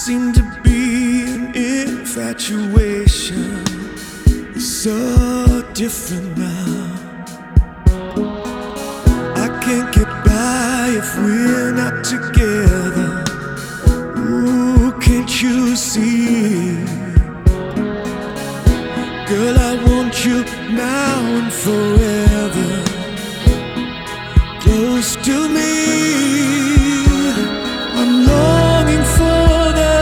Seem to be an infatuation. It's so different now. I can't get by if we're not together. Ooh, can't you see? Girl, I want you now and forever, close to